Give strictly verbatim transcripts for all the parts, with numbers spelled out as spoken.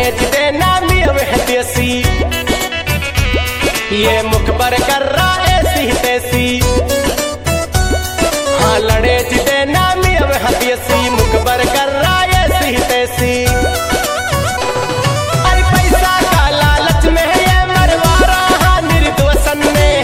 जिदे नामी वह देसी, ये मुख पर कर रहा ऐसी तैसी। हाँ लड़े जिदे नामी वह देसी, मुख पर कर रहा ऐसी तैसी। अरे पैसा का लालच में ये मरवा रहा निर्दोषन में।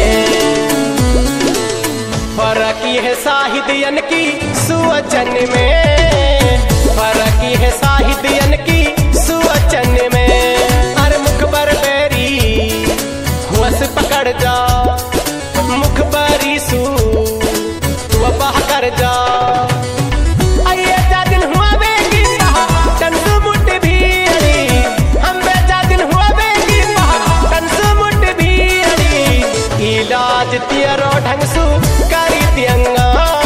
फर्क है साहिदियन की सुवचन में, फर्क है साहिदियन की सुवचन में। अरे मुख पर बेरी हुस पकड़ जा, मुख बरी सू वह कर जा। आइए जा दिन हुआ बेगी टंसु मुट भीड़ी, हम बेचा दिन हुआ बेगी टंसु मुट भीड़ी। इलाज तेरो ढंग सु करी दियंगा,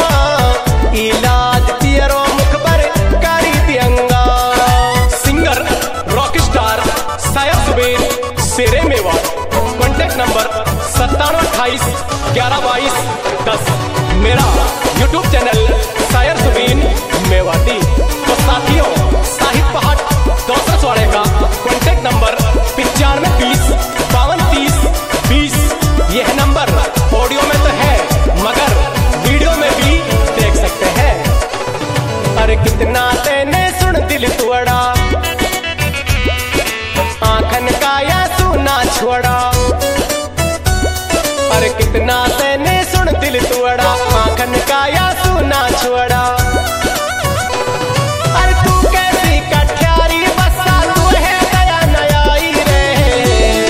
इलाज तेरो मुख पर करी दियंगा। Singer rock star Sayar Suber शेरे मेवात, कॉन्टेक्ट नंबर सत्तानवे अट्ठाईस ग्यारह बाईस दस। मेरा यूट्यूब चैनल सायर सुबीन मेवाती। तो साथियों साहिब पहाड़ दौसा चौड़े का कॉन्टेक्ट नंबर पिचानवे बीस बावन तीस बीस। यह नंबर ऑडियो में तो है मगर वीडियो में भी देख सकते हैं। अरे कितना तेने सुन दिल तुअड़ा, आंखन का या सुना छोड़ा। अरे कितना तेने सुन दिल तुअड़ा, आंखन का या सुना छोड़ा। अरे तू कैसी कठियारी बसा तू है दया नयाई रे।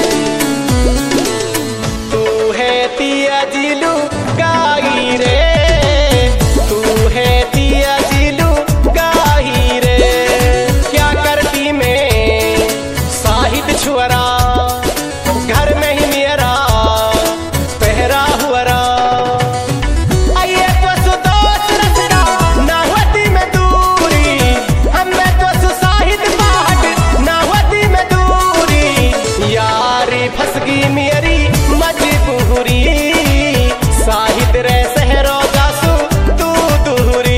तू है तिया जिलू गाई रे, तू है तिया जिलू गाई रे। क्या करती में साहिद छुअरा, घर में ही मेरा पहरा हुआ। आइए तो सुदोष रचना ना होती में दूरी, हमें तो सुसाहिद बाट ना होती में दूरी। यारी फसगी मेरी मजबूरी, साहिद रे सहरो जासू तू दूरी।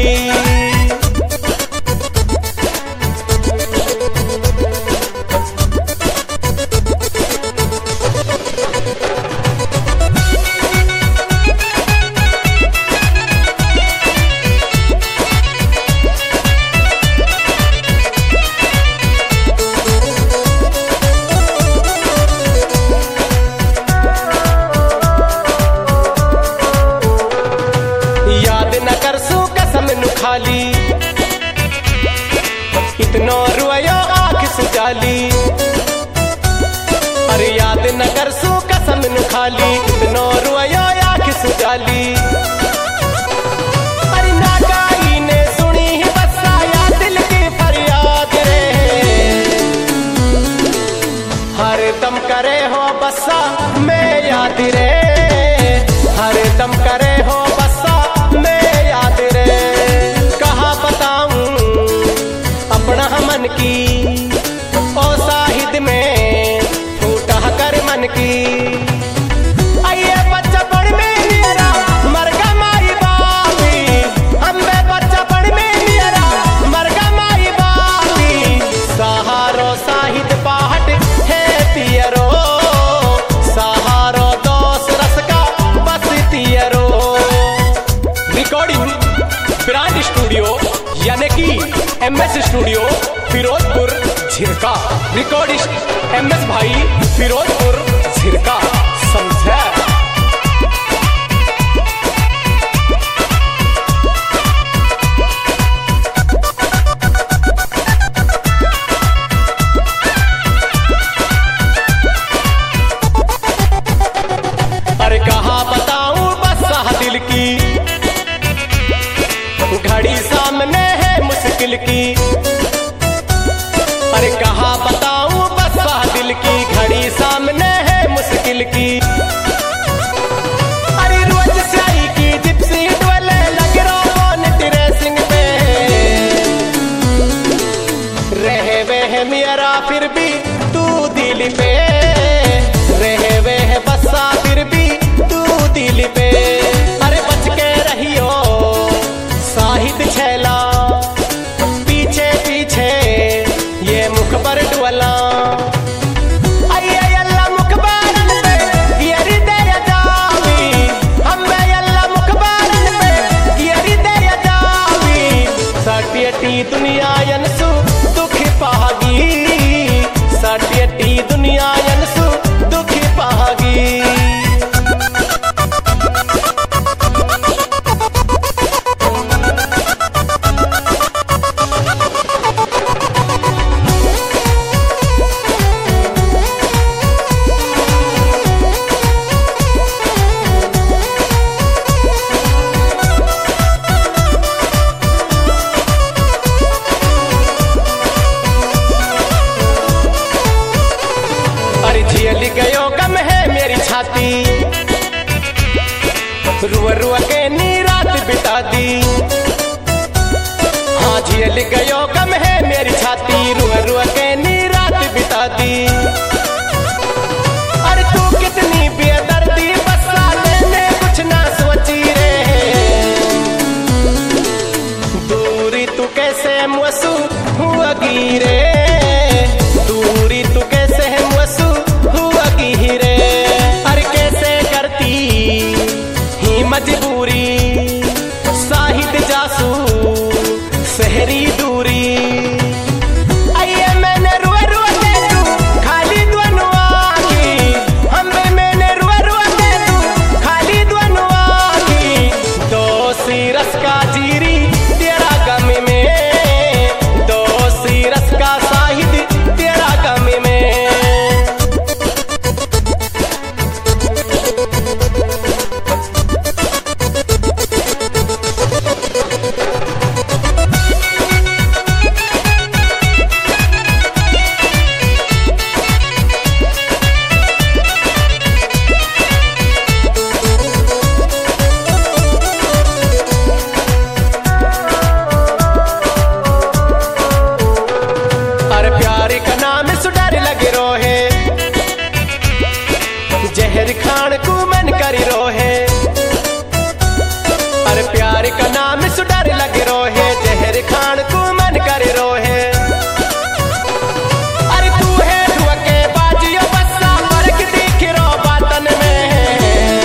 याद न कर सू कसम नु खाली, इतनो रुयो आँख सुजाली। अरे याद न कर सू कसम नु खाली, इतनो रुयो आँख सुजाली। अरे नागाई ने सुनी ही बसा या दिल की फरियाद रे। हर दम करे हो बसा मैं याद रे, हर दम करे हो बसा मैं याद रे। कहाँ बताऊं अपना मन की, ओ साहिद में फूटा कर मन की। आइए बच्चा पढ़ में मेरा मरगा माई बापी, हमें बच्चा पढ़ में मेरा मरगा माई बापी। सहारो साहिद पाहट है पियरो, सहारो दोस्त रस का बस तियरो। रिकॉर्डिंग ब्रांड स्टूडियो यानी कि M S studio Firozpur Jhirka. Recordist M S भाई फिरोजपुर झिरका समझे। अरे कहाँ बताऊं बसा दिल की, घड़ी सामने है मुश्किल की। अरे कहाँ बताऊं बसा दिल की, घड़ी सामने है मुश्किल की। अरे रोज स्याही की जिप्सी डोले लग रहा ड्रेसिंग पे। रहे वे मेरा फिर भी तू दिल पे, रहे वे बसा फिर भी तू दिल पे। अरे बच के रहियो साहिद छैला, पीछे पीछे ये मुख पर डुअला। छाती, रुआ रुआ के नी रात बिता दी। हाँ झेल गयो गम है मेरी छाती, रुआ रुआ के नी रात बिता दी। अरे तू कितनी बेदर्दी, बस साले में कुछ ना सोची रे। दूरी तू कैसे मुसू हुआ गिरे, दूरी तू कैसे मुसू हुआ गिरे। अरे कैसे करती ही मजबूरी, साहिद जासू शहरी दूरी। आइए मैंने रुआ रुआ के तू खाली दुआ की, हमें मैंने रुआ रुआ के तू खाली दुआ की। दो सीरस का जीरी तेरा गम में, दो सीरस का साहिद तेरा गम में। जहर खान को मन करी रोहे, अरे प्यार का नाम सुडर लगे रोहे। जहर खान को मन करी रोहे। अरे तू है धुआ के बाजियो बस्सा, फर्क दिख रो बातन में।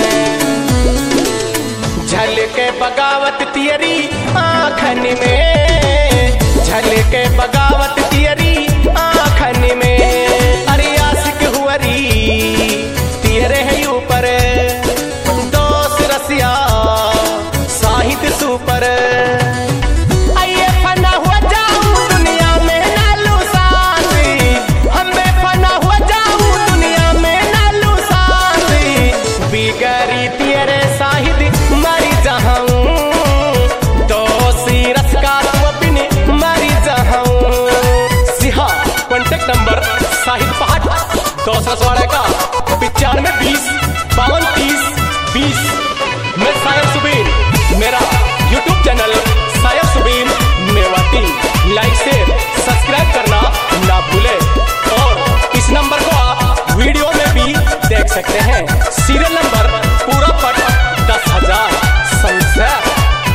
झलके बगावत तियरी आँखन में, झलके बगावत तियरी आँखन में। अरे आशिक हुअरी तेरे है ऊपर, दोस्त रसिया साहित्य सुपर। आइए फना हुआ जाऊं दुनिया में नालू सांसी, हमें फना हुआ जाऊं दुनिया में नालू सांसी। बिगड़ी तेरे साहित्य मरी जाऊं, दोस्त रस का तू अपने मरी जाऊं। सिहा कॉन्टेक्ट नंबर साहिद पहाड़ दो ससवाड़े का पिचानवे बीस बावन तीस बीस। मैं सायर सुबीन, मेरा YouTube channel Sayar Subin Mewati. Like share subscribe करना ना भूले, और इस नंबर को आप वीडियो में भी देख सकते हैं। सीरियल नंबर पूरा पट दस हजार संसार।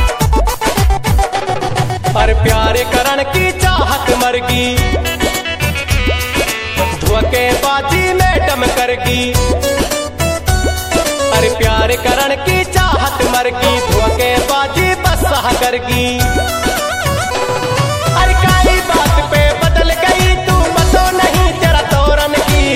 पर प्यारे करण की चाहत मरगी, धोखे बाजी में दम करगी। अरे प्यार करण की चाहत मरगी, धोखे बाजी बस सहा करगी। अरे काली बात पे बदल गई तू, बतो नहीं तेरा तोरन की।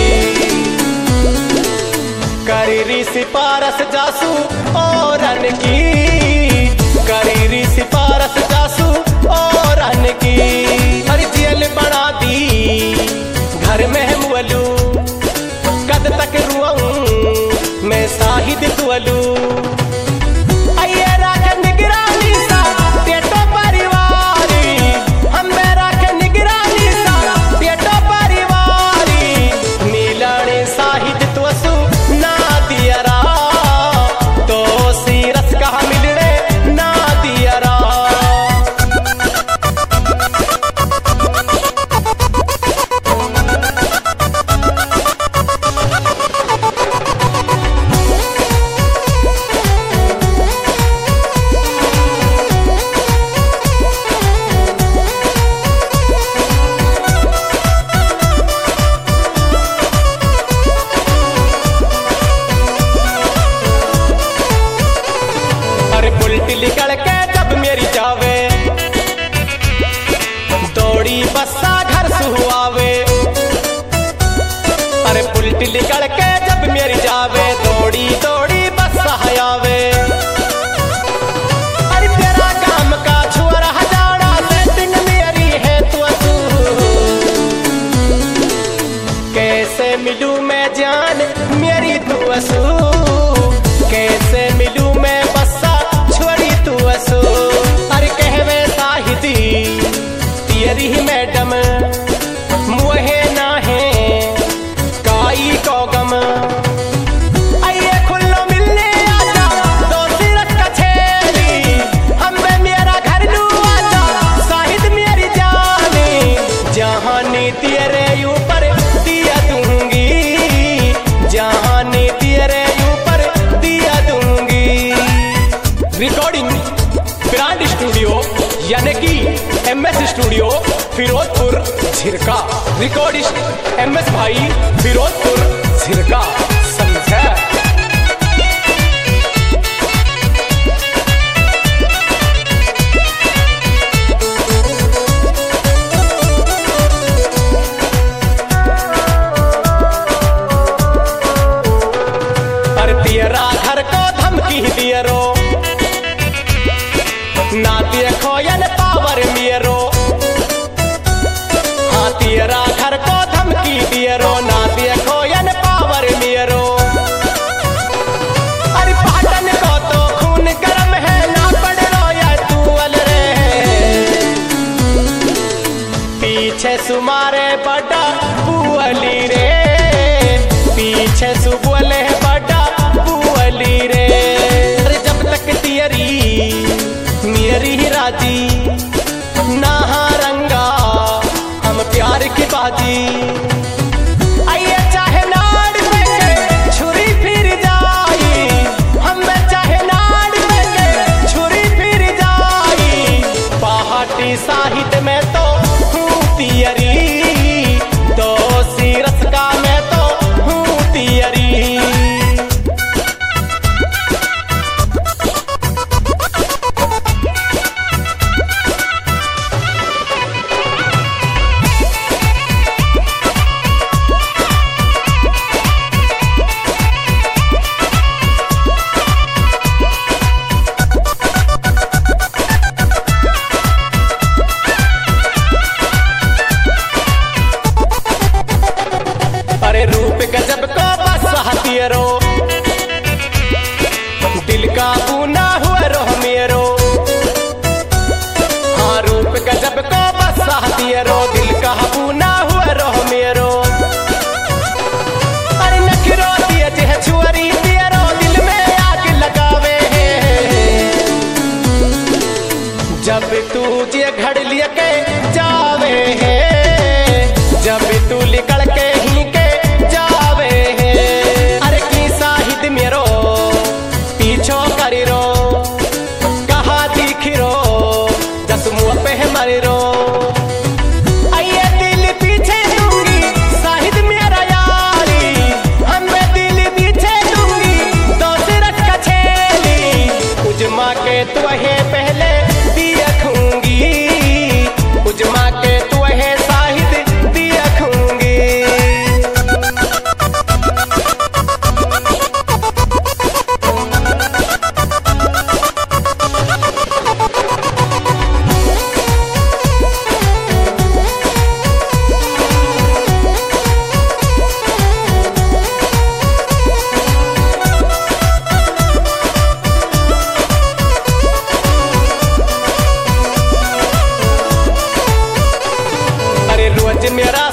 करीरी सिपारस जासू औरन की, करीरी सिपारस जासू औरन की। अरे जेल बना दी घर में है मुअलू, कद तक रुआऊं मैं साहिद तुअलू। आइए राख निगरानी सा पेटो परिवारी, हमें राख निगरानी सा पेटो परिवारी। मिलने साहिद तुअसू ना दियरा, तो सीरस कहा मिलने ना दियरा। निकल के जब मेरी जावे, दौड़ी बस्सा घर सुहावे। अरे पुलटी निकल के जब मेरी जावे, दौड़ी दौड़ी बस्सा आवे। अरे तेरा काम का छुआ हजारा, सेटिंग मेरी है तू। कैसे मिलूं मैं जान मेरी तू असू, कैसे मिलूं मैं बस्सा छोड़ी तू असू। अरे कहवे साहिदी तेरी ही मैडम, मुहे ना है काई को गम। तेरे ऊपर दिया दूंगी, जाने तेरे ऊपर दिया दूंगी। रिकॉर्डिंग ब्रांड स्टूडियो यानी कि M S studio Firozpur Jhirka. Recordist M S भाई फिरोजपुर झिरका। समझे? तेरा घर को धमकी दिए रो, ना देखो यन पावर मेरो। हाँ तेरा घर को धमकी दिए रो, ना देखो यन पावर मेरो। अरे पाटन को तो खून गर्म है, ना पड़ रो या तू अल रे। पीछे सुमारे बड़ा बुअली रे, पीछे सुबुअले बड़ा बुअली रे। अरे जब तक तियरी मेरी राजी ना रंगा हम प्यार की बाजी। आइए चाहे नाड़ में छुरी फिर जाई, हम चाहे नाड़ में छुरी फिर जाई। पहाटी साहित्य में तो हूँ तियरी, तो सीरस का मैं तो हूँ तियरी। रूप गजब को बस रो, दिल का बूना हुआ रो मेरो। हाँ रूप गजब को बस रो, दिल का बूना हुआ रो मेरो। अरे नखरो दिए जे छुअरी दिए रो, दिल में आग लगावे। जब तू जे घड़ लिए के जावे है, जब तू निकल के ही के जावे है। अरे की साहित्य मेरो पीछो करी रो, कहा दिखी रो जस मुँह पे मरी रो। आइए दिल पीछे दूंगी साहित्य मेरा यारी, हमें दिल पीछे दूंगी दोसरत का छेली। उजमा के तुहे पहले देखूंगी, उजमा के तुहे साहित्य देखूंगी। अरे रोज मेरा